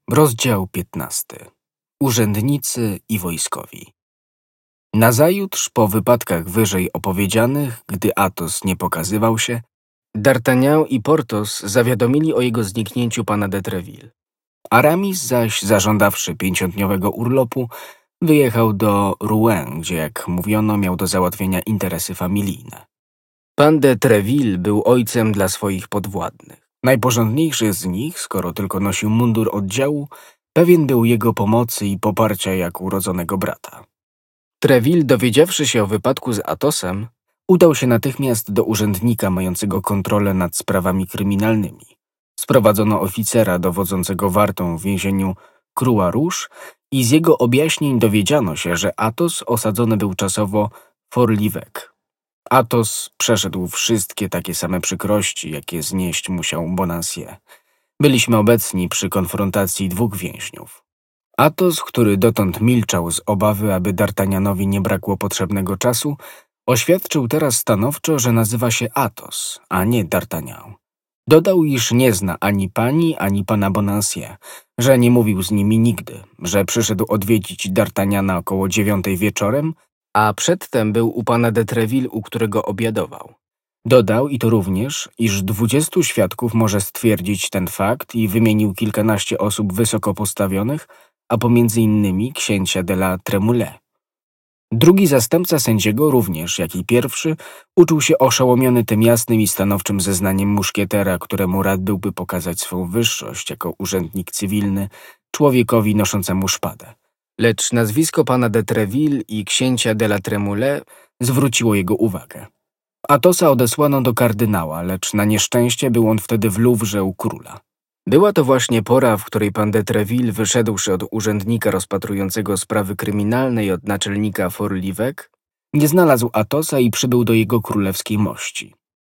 Rozdział 15. Urzędnicy i wojskowi. Nazajutrz, po wypadkach wyżej opowiedzianych, gdy Athos nie pokazywał się, D'Artagnan i Porthos zawiadomili o jego zniknięciu pana de Tréville. Aramis zaś, zażądawszy 5-dniowego urlopu, wyjechał do Rouen, gdzie, jak mówiono, miał do załatwienia interesy familijne. Pan de Tréville był ojcem dla swoich podwładnych. Najporządniejszy z nich, skoro tylko nosił mundur oddziału, pewien był jego pomocy i poparcia jak urodzonego brata. Tréville, dowiedziawszy się o wypadku z Athosem, udał się natychmiast do urzędnika mającego kontrolę nad sprawami kryminalnymi. Sprowadzono oficera dowodzącego wartą w więzieniu Croix Rouge i z jego objaśnień dowiedziano się, że Athos osadzony był czasowo w Fort-l'Évêque. Athos przeszedł wszystkie takie same przykrości, jakie znieść musiał Bonacieux. Byliśmy obecni przy konfrontacji dwóch więźniów. Athos, który dotąd milczał z obawy, aby D'Artagnanowi nie brakło potrzebnego czasu, oświadczył teraz stanowczo, że nazywa się Athos, a nie D'Artagnan. Dodał, iż nie zna ani pani, ani pana Bonacieux, że nie mówił z nimi nigdy, że przyszedł odwiedzić D'Artagnana około 9 wieczorem, a przedtem był u pana de Tréville, u którego obiadował. Dodał, i to również, iż 20 świadków może stwierdzić ten fakt i wymienił kilkanaście osób wysoko postawionych, a pomiędzy innymi księcia de la Trémoulet. Drugi zastępca sędziego, również jak i pierwszy, uczuł się oszołomiony tym jasnym i stanowczym zeznaniem muszkietera, któremu rad byłby pokazać swą wyższość jako urzędnik cywilny człowiekowi noszącemu szpadę. Lecz nazwisko pana de Tréville i księcia de la Trémoulet zwróciło jego uwagę. Athosa odesłano do kardynała, lecz na nieszczęście był on wtedy w Louvre u króla. Była to właśnie pora, w której pan de Tréville, wyszedłszy od urzędnika rozpatrującego sprawy kryminalne i od naczelnika Fort-l'Évêque, nie znalazł Athosa i przybył do jego królewskiej mości.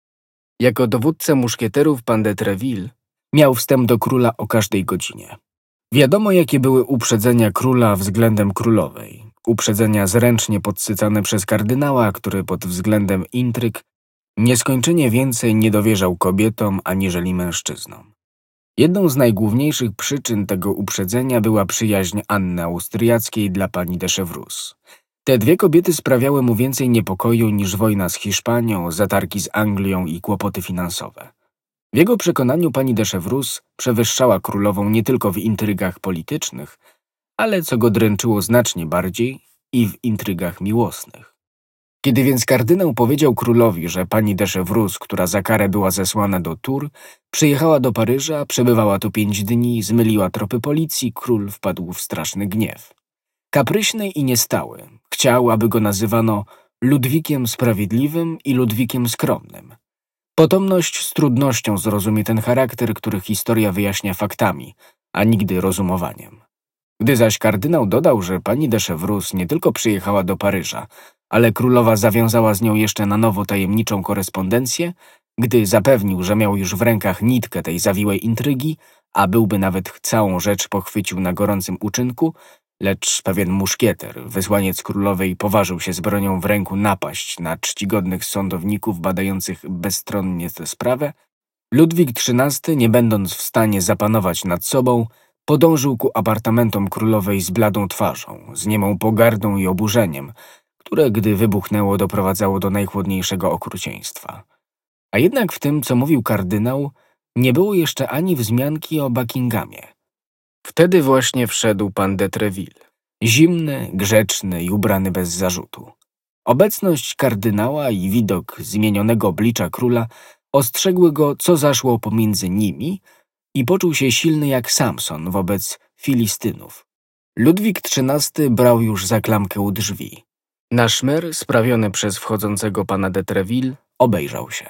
Jako dowódca muszkieterów pan de Tréville miał wstęp do króla o każdej godzinie. Wiadomo, jakie były uprzedzenia króla względem królowej. Uprzedzenia zręcznie podsycane przez kardynała, który pod względem intryg nieskończenie więcej nie dowierzał kobietom aniżeli mężczyznom. Jedną z najgłówniejszych przyczyn tego uprzedzenia była przyjaźń Anny Austriackiej dla pani de Chevreuse. Te dwie kobiety sprawiały mu więcej niepokoju niż wojna z Hiszpanią, zatargi z Anglią i kłopoty finansowe. W jego przekonaniu pani de Chevreuse przewyższała królową nie tylko w intrygach politycznych, ale co go dręczyło znacznie bardziej, i w intrygach miłosnych. Kiedy więc kardynał powiedział królowi, że pani de Chevreuse, która za karę była zesłana do Tours, przyjechała do Paryża, przebywała tu 5 dni, zmyliła tropy policji, król wpadł w straszny gniew. Kapryśny i niestały, chciał, aby go nazywano Ludwikiem Sprawiedliwym i Ludwikiem Skromnym. Potomność z trudnością zrozumie ten charakter, który historia wyjaśnia faktami, a nigdy rozumowaniem. Gdy zaś kardynał dodał, że pani de Chevreuse nie tylko przyjechała do Paryża, ale królowa zawiązała z nią jeszcze na nowo tajemniczą korespondencję, gdy zapewnił, że miał już w rękach nitkę tej zawiłej intrygi, a byłby nawet całą rzecz pochwycił na gorącym uczynku, lecz pewien muszkieter, wysłaniec królowej, poważył się z bronią w ręku napaść na czcigodnych sądowników badających bezstronnie tę sprawę, Ludwik XIII, nie będąc w stanie zapanować nad sobą, podążył ku apartamentom królowej z bladą twarzą, z niemą pogardą i oburzeniem, które, gdy wybuchnęło, doprowadzało do najchłodniejszego okrucieństwa. A jednak w tym, co mówił kardynał, nie było jeszcze ani wzmianki o Buckinghamie. Wtedy właśnie wszedł pan de Tréville, zimny, grzeczny i ubrany bez zarzutu. Obecność kardynała i widok zmienionego oblicza króla ostrzegły go, co zaszło pomiędzy nimi, i poczuł się silny jak Samson wobec Filistynów. Ludwik XIII brał już za klamkę u drzwi. Na szmer, sprawiony przez wchodzącego pana de Tréville, obejrzał się.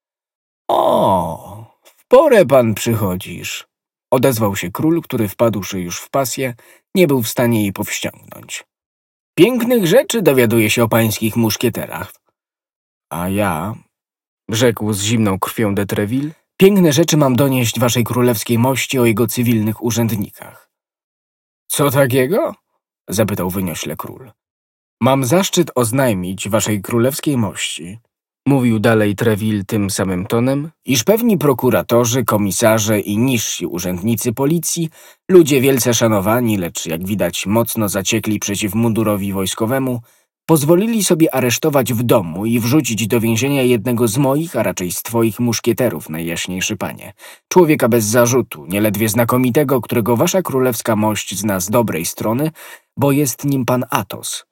O, w porę pan przychodzisz, odezwał się król, który wpadłszy już w pasję, nie był w stanie jej powściągnąć. Pięknych rzeczy dowiaduje się o pańskich muszkieterach. A ja, rzekł z zimną krwią de Tréville, piękne rzeczy mam donieść waszej królewskiej mości o jego cywilnych urzędnikach. Co takiego? Zapytał wyniośle król. Mam zaszczyt oznajmić waszej królewskiej mości, mówił dalej Treville tym samym tonem, iż pewni prokuratorzy, komisarze i niżsi urzędnicy policji, ludzie wielce szanowani, lecz jak widać mocno zaciekli przeciw mundurowi wojskowemu, pozwolili sobie aresztować w domu i wrzucić do więzienia jednego z moich, a raczej z twoich muszkieterów, najjaśniejszy panie. Człowieka bez zarzutu, nieledwie znakomitego, którego wasza królewska mość zna z dobrej strony, bo jest nim pan Athos.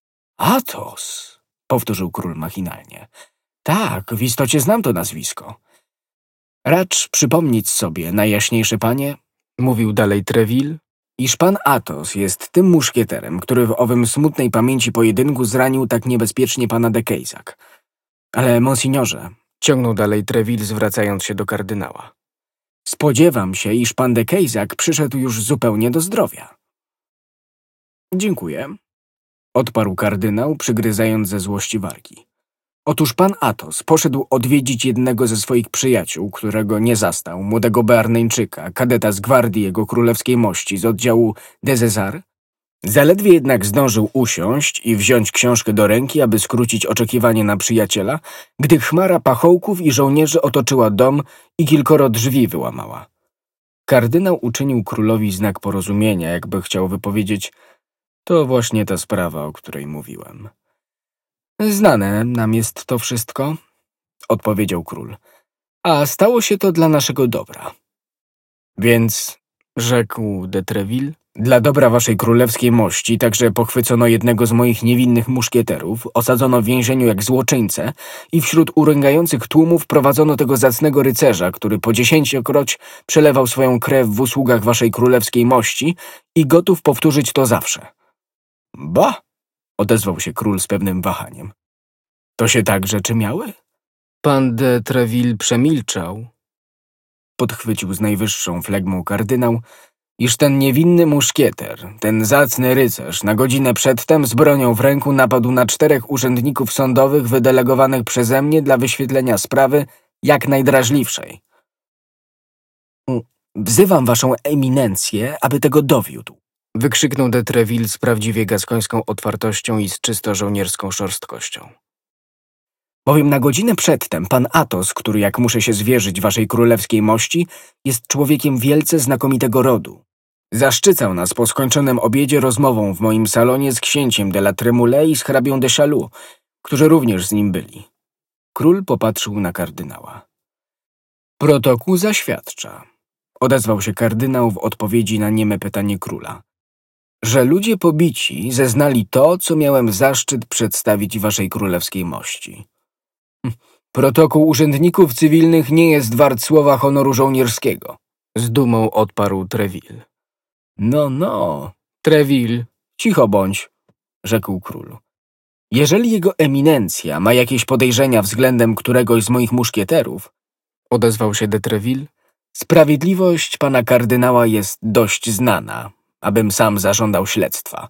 Athos, powtórzył król machinalnie. Tak, w istocie znam to nazwisko. Racz przypomnieć sobie, najjaśniejszy panie, mówił dalej Treville, iż pan Athos jest tym muszkieterem, który w owym smutnej pamięci pojedynku zranił tak niebezpiecznie pana de Cazac. Ale, monsignorze, ciągnął dalej Treville, zwracając się do kardynała, spodziewam się, iż pan de Cazac przyszedł już zupełnie do zdrowia. Dziękuję, odparł kardynał, przygryzając ze złości wargi. Otóż pan Athos poszedł odwiedzić jednego ze swoich przyjaciół, którego nie zastał, młodego Bearneńczyka, kadeta z gwardii jego królewskiej mości z oddziału des Essarts. Zaledwie jednak zdążył usiąść i wziąć książkę do ręki, aby skrócić oczekiwanie na przyjaciela, gdy chmara pachołków i żołnierzy otoczyła dom i kilkoro drzwi wyłamała. Kardynał uczynił królowi znak porozumienia, jakby chciał wypowiedzieć: to właśnie ta sprawa, o której mówiłem. Znane nam jest to wszystko, odpowiedział król, a stało się to dla naszego dobra. Więc, rzekł de Treville, dla dobra waszej królewskiej mości także pochwycono jednego z moich niewinnych muszkieterów, osadzono w więzieniu jak złoczyńcę i wśród urągających tłumów prowadzono tego zacnego rycerza, który po 10-kroć przelewał swoją krew w usługach waszej królewskiej mości i gotów powtórzyć to zawsze. Ba! Odezwał się król z pewnym wahaniem. To się tak rzeczy miały? Pan de Treville przemilczał. Podchwycił z najwyższą flegmą kardynał, iż ten niewinny muszkieter, ten zacny rycerz, na godzinę przedtem z bronią w ręku napadł na 4 urzędników sądowych wydelegowanych przeze mnie dla wyświetlenia sprawy jak najdrażliwszej. Wzywam waszą eminencję, aby tego dowiódł. Wykrzyknął de Treville z prawdziwie gaskońską otwartością i z czysto żołnierską szorstkością. Bowiem na godzinę przedtem pan Athos, który, jak muszę się zwierzyć waszej królewskiej mości, jest człowiekiem wielce znakomitego rodu. Zaszczycał nas po skończonym obiedzie rozmową w moim salonie z księciem de la Trémoulée i z hrabią de Chaloux, którzy również z nim byli. Król popatrzył na kardynała. Protokół zaświadcza, odezwał się kardynał w odpowiedzi na nieme pytanie króla, że ludzie pobici zeznali to, co miałem zaszczyt przedstawić waszej królewskiej mości. Protokół urzędników cywilnych nie jest wart słowa honoru żołnierskiego, z dumą odparł Treville. No, Treville, cicho bądź, rzekł król. Jeżeli jego eminencja ma jakieś podejrzenia względem któregoś z moich muszkieterów, odezwał się de Treville, sprawiedliwość pana kardynała jest dość znana, abym sam zażądał śledztwa.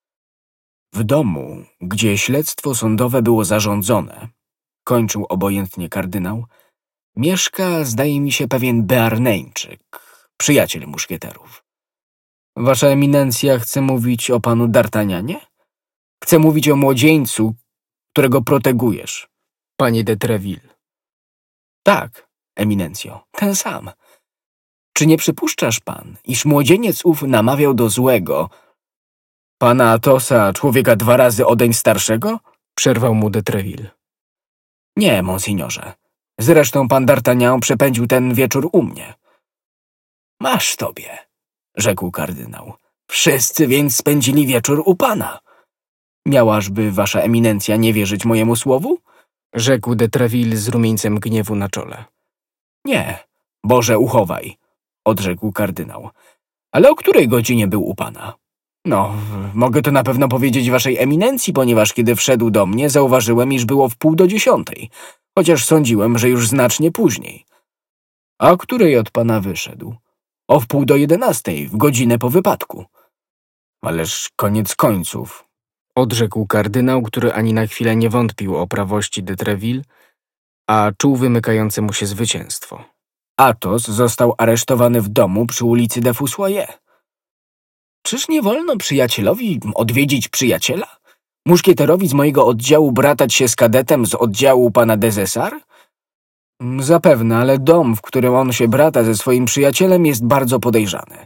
W domu, gdzie śledztwo sądowe było zarządzone, kończył obojętnie kardynał, mieszka, zdaje mi się, pewien Bearneńczyk, przyjaciel muszkieterów. Wasza eminencja chce mówić o panu D'Artagnanie? Chce mówić o młodzieńcu, którego protegujesz, panie de Treville. Tak, eminencjo, ten sam. Czy nie przypuszczasz pan, iż młodzieniec ów namawiał do złego pana Athosa, człowieka 2 razy odeń starszego? Przerwał mu de Treville. Nie, monsignorze. Zresztą pan D'Artagnan przepędził ten wieczór u mnie. Masz tobie, rzekł kardynał. Wszyscy więc spędzili wieczór u pana. Miałażby wasza eminencja nie wierzyć mojemu słowu? Rzekł de Treville z rumieńcem gniewu na czole. Nie, Boże uchowaj, odrzekł kardynał. Ale o której godzinie był u pana? No, mogę to na pewno powiedzieć waszej eminencji, ponieważ kiedy wszedł do mnie, zauważyłem, iż było 9:30, chociaż sądziłem, że już znacznie później. A o której od pana wyszedł? O 10:30, w godzinę po wypadku. Ależ koniec końców, odrzekł kardynał, który ani na chwilę nie wątpił o prawości de Treville, a czuł wymykające mu się zwycięstwo. Athos został aresztowany w domu przy ulicy de Fossoyeurs. Czyż nie wolno przyjacielowi odwiedzić przyjaciela? Muszkieterowi z mojego oddziału bratać się z kadetem z oddziału pana Desessar? Zapewne, ale dom, w którym on się brata ze swoim przyjacielem, jest bardzo podejrzany.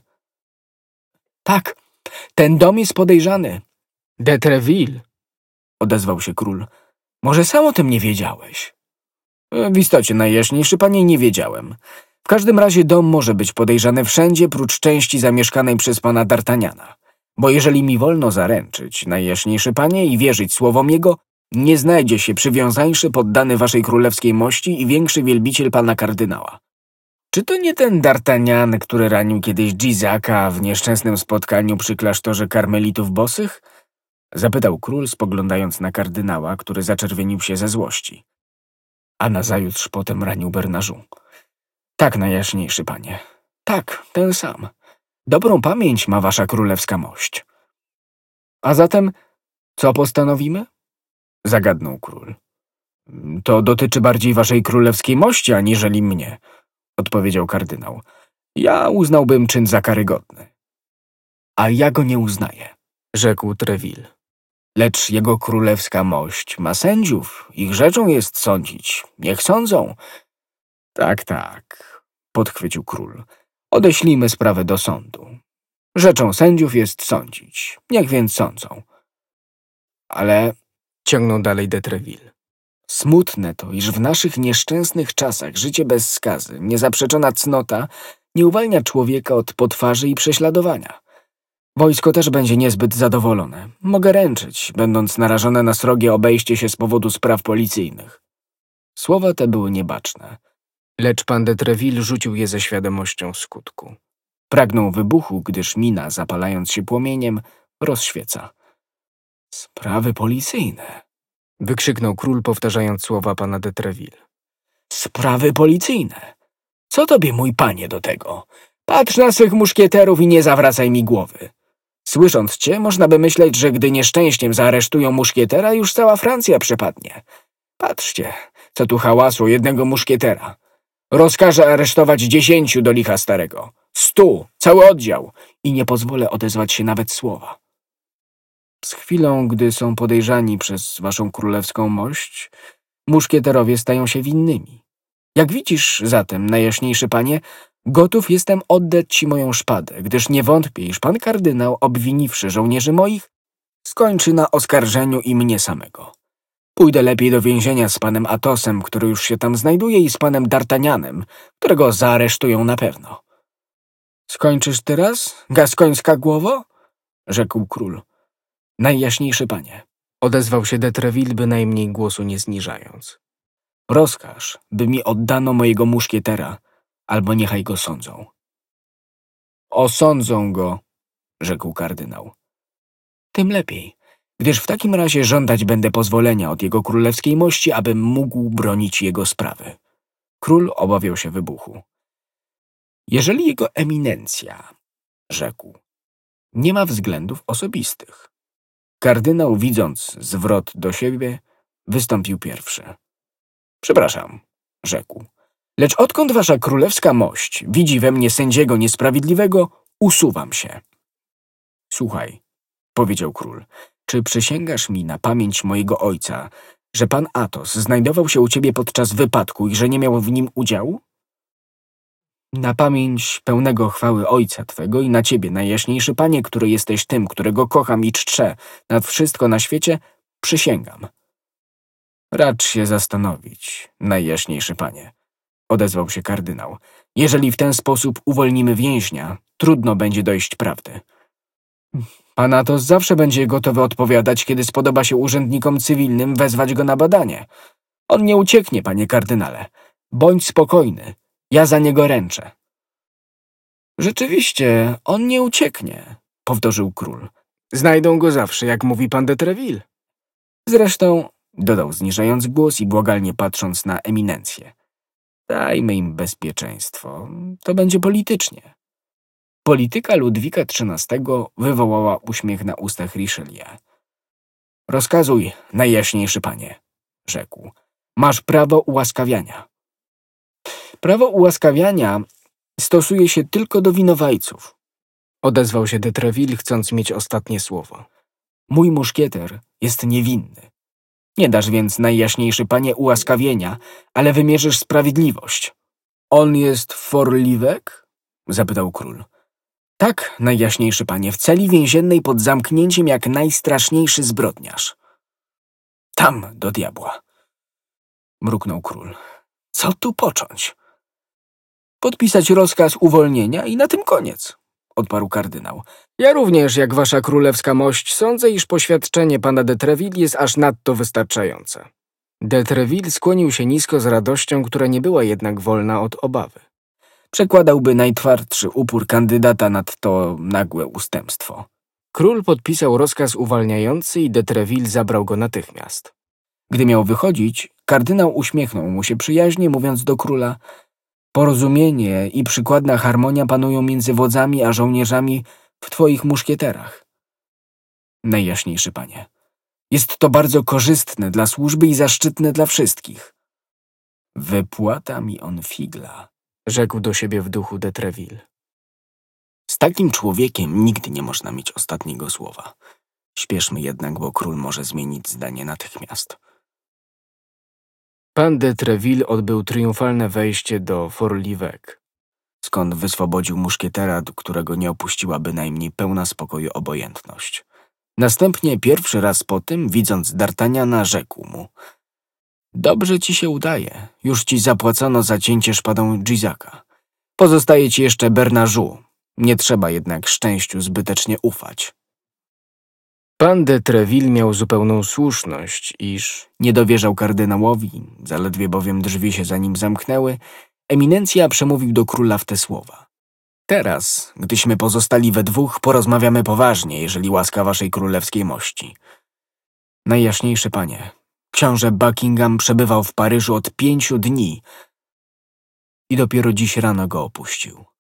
Tak, ten dom jest podejrzany. De Treville, odezwał się król. Może sam o tym nie wiedziałeś? W istocie, najjaśniejszy panie, nie wiedziałem. W każdym razie dom może być podejrzany wszędzie, prócz części zamieszkanej przez pana D'Artagnana. Bo jeżeli mi wolno zaręczyć, najjaśniejszy panie, i wierzyć słowom jego, nie znajdzie się przywiązańszy poddany waszej królewskiej mości i większy wielbiciel pana kardynała. Czy to nie ten D'Artagnan, który ranił kiedyś Gisaka w nieszczęsnym spotkaniu przy klasztorze karmelitów bosych? Zapytał król, spoglądając na kardynała, który zaczerwienił się ze złości. A nazajutrz potem ranił Bernajoux. Tak, najjaśniejszy panie. Tak, ten sam. Dobrą pamięć ma wasza królewska mość. A zatem, co postanowimy? Zagadnął król. To dotyczy bardziej waszej królewskiej mości, aniżeli mnie, odpowiedział kardynał. Ja uznałbym czyn za karygodny. A ja go nie uznaję, rzekł Treville. Lecz jego królewska mość ma sędziów. Ich rzeczą jest sądzić. Niech sądzą. Tak, tak, podchwycił król. Odeślijmy sprawę do sądu. Rzeczą sędziów jest sądzić. Niech więc sądzą. Ale, ciągnął dalej de Treville, smutne to, iż w naszych nieszczęsnych czasach życie bez skazy, niezaprzeczona cnota, nie uwalnia człowieka od potwarzy i prześladowania. Wojsko też będzie niezbyt zadowolone. Mogę ręczyć, będąc narażone na srogie obejście się z powodu spraw policyjnych. Słowa te były niebaczne, lecz pan de Treville rzucił je ze świadomością skutku. Pragnął wybuchu, gdyż mina, zapalając się płomieniem, rozświeca. Sprawy policyjne, wykrzyknął król, powtarzając słowa pana de Treville. Sprawy policyjne. Co tobie, mój panie, do tego? Patrz na swych muszkieterów i nie zawracaj mi głowy. Słysząc cię, można by myśleć, że gdy nieszczęściem zaaresztują muszkietera, już cała Francja przepadnie. Patrzcie, co tu hałasu jednego muszkietera. Rozkażę aresztować 10 do licha starego. 100, cały oddział i nie pozwolę odezwać się nawet słowa. Z chwilą, gdy są podejrzani przez waszą królewską mość, muszkieterowie stają się winnymi. Jak widzisz zatem, najjaśniejszy panie, gotów jestem oddać ci moją szpadę, gdyż nie wątpię, iż pan kardynał, obwiniwszy żołnierzy moich, skończy na oskarżeniu i mnie samego. Pójdę lepiej do więzienia z panem Atosem, który już się tam znajduje, i z panem D'Artagnanem, którego zaaresztują na pewno. Skończysz teraz, gaskońska głowo? Rzekł król. Najjaśniejszy panie, odezwał się de Treville, bynajmniej głosu nie zniżając. Rozkaż, by mi oddano mojego muszkietera, albo niechaj go sądzą. Osądzą go, rzekł kardynał. Tym lepiej, gdyż w takim razie żądać będę pozwolenia od jego królewskiej mości, abym mógł bronić jego sprawy. Król obawiał się wybuchu. Jeżeli jego eminencja, rzekł, nie ma względów osobistych. Kardynał, widząc zwrot do siebie, wystąpił pierwszy. Przepraszam, rzekł, lecz odkąd wasza królewska mość widzi we mnie sędziego niesprawiedliwego, usuwam się. Słuchaj, powiedział król, czy przysięgasz mi na pamięć mojego ojca, że pan Athos znajdował się u ciebie podczas wypadku i że nie miał w nim udziału? Na pamięć pełnego chwały ojca twego i na ciebie, najjaśniejszy panie, który jesteś tym, którego kocham i czczę nad wszystko na świecie, przysięgam. Racz się zastanowić, najjaśniejszy panie, odezwał się kardynał. Jeżeli w ten sposób uwolnimy więźnia, trudno będzie dojść prawdy. Pan Athos zawsze będzie gotowy odpowiadać, kiedy spodoba się urzędnikom cywilnym wezwać go na badanie. On nie ucieknie, panie kardynale. Bądź spokojny. Ja za niego ręczę. Rzeczywiście, on nie ucieknie, powtórzył król. Znajdą go zawsze, jak mówi pan de Treville. Zresztą, dodał zniżając głos i błagalnie patrząc na eminencję, dajmy im bezpieczeństwo. To będzie politycznie. Polityka Ludwika XIII wywołała uśmiech na ustach Richelieu. Rozkazuj, najjaśniejszy panie, rzekł. Masz prawo ułaskawiania. Prawo ułaskawiania stosuje się tylko do winowajców, odezwał się de Treville, chcąc mieć ostatnie słowo. Mój muszkieter jest niewinny. Nie dasz więc, najjaśniejszy panie, ułaskawienia, ale wymierzysz sprawiedliwość. On jest Forliwek? Zapytał król. Tak, najjaśniejszy panie, w celi więziennej pod zamknięciem jak najstraszniejszy zbrodniarz. Tam do diabła, mruknął król. Co tu począć? Podpisać rozkaz uwolnienia i na tym koniec, odparł kardynał. Ja również, jak wasza królewska mość, sądzę, iż poświadczenie pana de Treville jest aż nadto wystarczające. De Treville skłonił się nisko z radością, która nie była jednak wolna od obawy. Przekładałby najtwardszy upór kandydata nad to nagłe ustępstwo. Król podpisał rozkaz uwalniający i de Treville zabrał go natychmiast. Gdy miał wychodzić, kardynał uśmiechnął mu się przyjaźnie, mówiąc do króla: porozumienie i przykładna harmonia panują między wodzami a żołnierzami w twoich muszkieterach. Najjaśniejszy panie, jest to bardzo korzystne dla służby i zaszczytne dla wszystkich. Wypłata mi on figla, rzekł do siebie w duchu de Treville. Z takim człowiekiem nigdy nie można mieć ostatniego słowa. Śpieszmy jednak, bo król może zmienić zdanie natychmiast. Pan de Treville odbył triumfalne wejście do Forliwek, skąd wyswobodził muszkietera, którego nie opuściła bynajmniej pełna spokoju obojętność. Następnie pierwszy raz po tym, widząc D'Artagnana, rzekł mu: dobrze ci się udaje, już ci zapłacono za cięcie szpadą Gisaka. Pozostaje ci jeszcze Bernajoux, nie trzeba jednak szczęściu zbytecznie ufać. Pan de Treville miał zupełną słuszność, iż nie dowierzał kardynałowi, zaledwie bowiem drzwi się za nim zamknęły, eminencja przemówił do króla w te słowa. Teraz, gdyśmy pozostali we dwóch, porozmawiamy poważnie, jeżeli łaska waszej królewskiej mości. Najjaśniejszy panie, książę Buckingham przebywał w Paryżu od 5 dni i dopiero dziś rano go opuścił.